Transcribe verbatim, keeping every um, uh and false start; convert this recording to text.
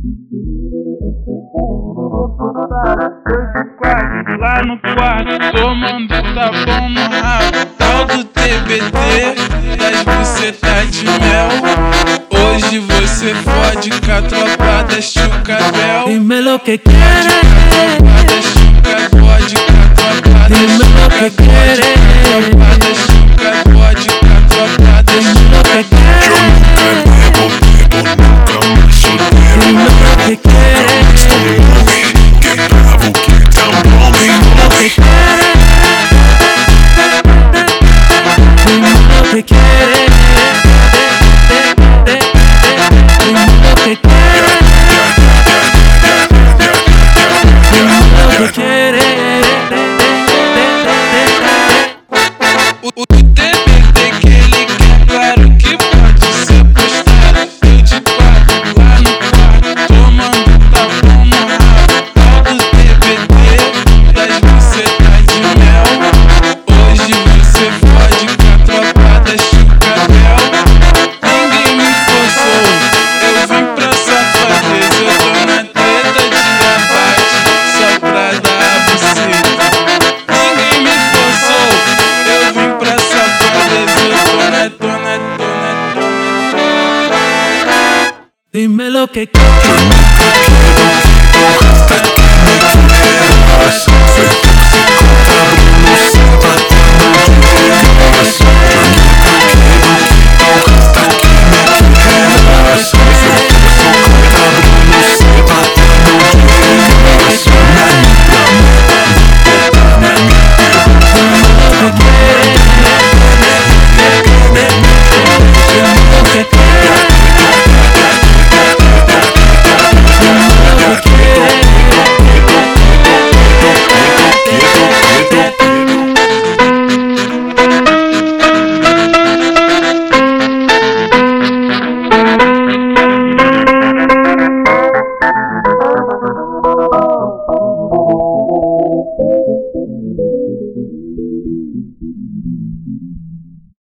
Lá no quarto, tomando tapão no rabo. Tal do T B T, das bucetas de mel. Hoje você fode com a tropa da Chucabel. Dime lo que quieres, pode com a tropa da dime lo que quieres, tropa da Chuca, pode com a tropa da dime lo que quieres, Yo nunca bebo, bebo, nunca más soltero. dime lo que quieres, Esto movie, que bravo, que tan blooming. dime lo que quieres, dime lo que quieres, dime lo que quieres, dime lo que quieres. O, o T B T que ele quer, claro que pode ser postado. Eu de quatro lá no quarto, tomando tapão no rabo. Tal do T B T, das bucetas de mel. Hoje você fode com a tropa da Chucabel. Ninguém me forçou, eu vim pra safadeza. Eu tô na treta de abate, só pra dar a buceta. Ninguém me forçou, eu vim pra safadeza. Eu tô na, tô na, tô na, tô na, tô na. Dime lo que quieres.